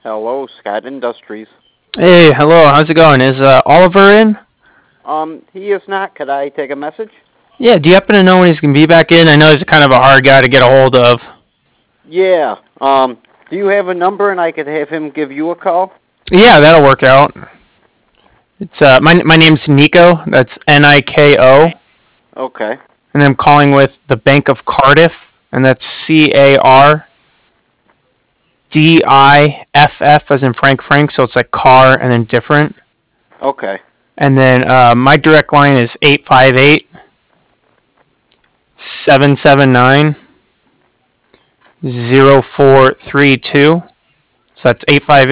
Hello, Scott Industries. Hey, hello. How's it going? Is Oliver in? He is not. Could I take a message? Yeah. Do you happen to know when he's gonna be back in? I know he's kind of a hard guy to get a hold of. Yeah. Do you have a number and I could have him give you a call? Yeah, that'll work out. It's my name's Nico. That's Niko, Okay. and I'm calling with the Bank of Cardiff, and that's Cardiff, as in Frank. So it's like car and then different. Okay. And then my direct line is 858-779-0432. So that's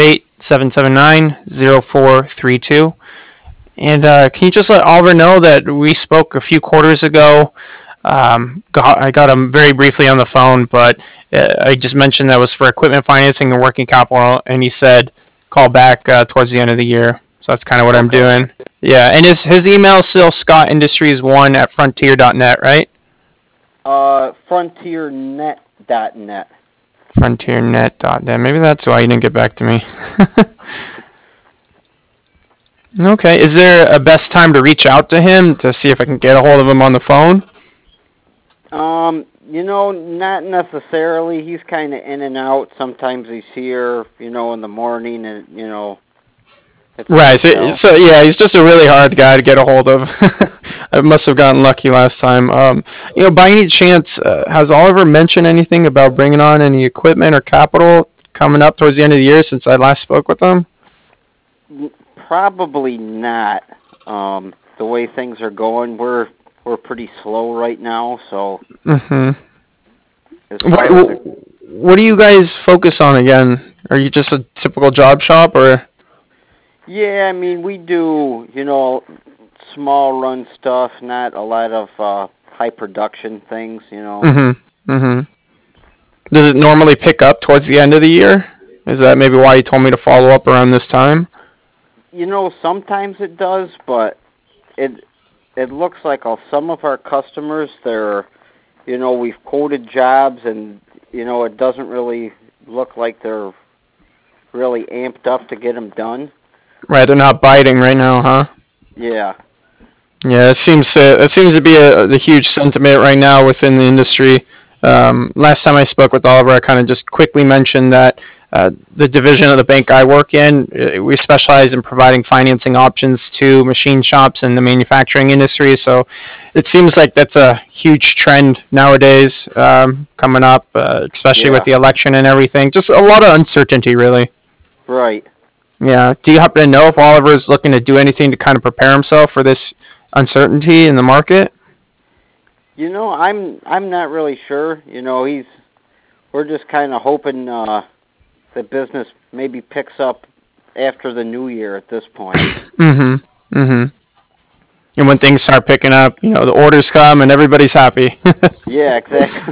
858-779-0432. And can you just let Oliver know that we spoke a few quarters ago? I got him very briefly on the phone, but I just mentioned that was for equipment financing and working capital, and he said call back towards the end of the year. So that's kind of what I'm Okay. doing. Yeah, and his email is still scottindustries1@frontier.net, right? Frontiernet.net. Frontiernet.net. Maybe that's why you didn't get back to me. Okay. Is there a best time to reach out to him to see if I can get a hold of him on the phone? Not necessarily. He's kind of in and out. Sometimes he's here, in the morning, and it's hard Right. to So, tell. so yeah, he's just a really hard guy to get a hold of. I must have gotten lucky last time. By any chance, has Oliver mentioned anything about bringing on any equipment or capital coming up towards the end of the year since I last spoke with him? Probably not. The way things are going, we're pretty slow right now. So Mm-hmm. as What, far as what do you guys focus on again? Are you just a typical job shop or? yeah, I mean we do small run stuff, not a lot of high production things. Mm-hmm. Mm-hmm. Does it normally pick up towards the end of the year? Is that maybe why you told me to follow up around this time? Sometimes it does, but it it looks like some of our customers we've quoted jobs and it doesn't really look like they're really amped up to get them done. Right, they're not biting right now, huh? Yeah. Yeah, it seems to be the huge sentiment right now within the industry. Last time I spoke with Oliver, I kind of just quickly mentioned that the division of the bank I work in, we specialize in providing financing options to machine shops and the manufacturing industry. So it seems like that's a huge trend nowadays coming up, especially with Yeah. the election and everything. Just a lot of uncertainty, really. Right. Yeah. Do you happen to know if Oliver is looking to do anything to kind of prepare himself for this uncertainty in the market? I'm not really sure. We're just kind of hoping the business maybe picks up after the new year at this point. Mm-hmm. Mm-hmm. And when things start picking up, the orders come and everybody's happy. Yeah, exactly.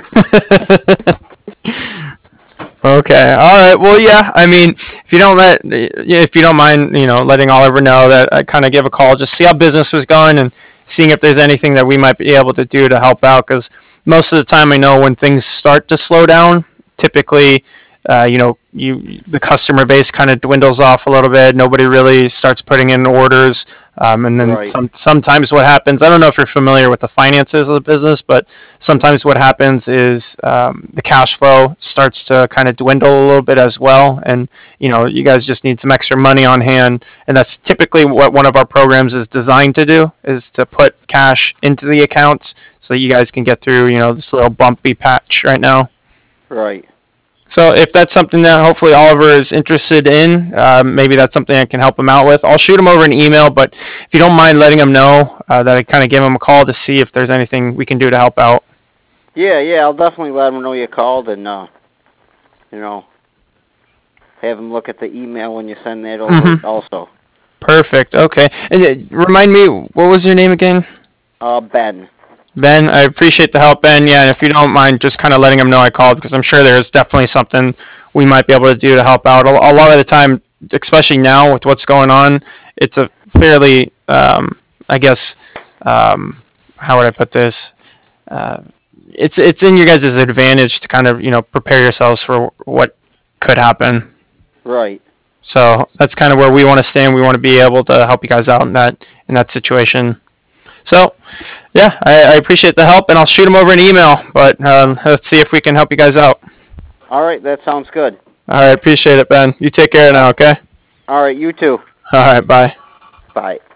Okay. All right. Well, yeah. I mean, if you don't mind, letting Oliver know that I kind of give a call, just see how business was going and seeing if there's anything that we might be able to do to help out. Because most of the time, I know when things start to slow down, typically, the customer base kind of dwindles off a little bit. Nobody really starts putting in orders. And then Right. sometimes what happens, I don't know if you're familiar with the finances of the business, but sometimes what happens is the cash flow starts to kind of dwindle a little bit as well. And, you guys just need some extra money on hand. And that's typically what one of our programs is designed to do, is to put cash into the accounts so that you guys can get through, this little bumpy patch right now. Right. So if that's something that hopefully Oliver is interested in, maybe that's something I can help him out with. I'll shoot him over an email, but if you don't mind letting him know that I kind of give him a call to see if there's anything we can do to help out. Yeah, yeah, I'll definitely let him know you called and you know, have him look at the email when you send that over Mm-hmm. also. Perfect. Okay. And remind me, what was your name again? Ben. Ben. I appreciate the help, Ben. Yeah, and if you don't mind, just kind of letting him know I called because I'm sure there's definitely something we might be able to do to help out. A lot of the time, especially now with what's going on, it's a fairly, I guess, how would I put this? Uh, it's in your guys' advantage to kind of prepare yourselves for what could happen. Right. So that's kind of where we want to stand. We want to be able to help you guys out in that situation. So, yeah, I appreciate the help, and I'll shoot them over an email. But let's see if we can help you guys out. All right, that sounds good. All right, appreciate it, Ben. You take care now, okay? All right, you too. All right, bye. Bye.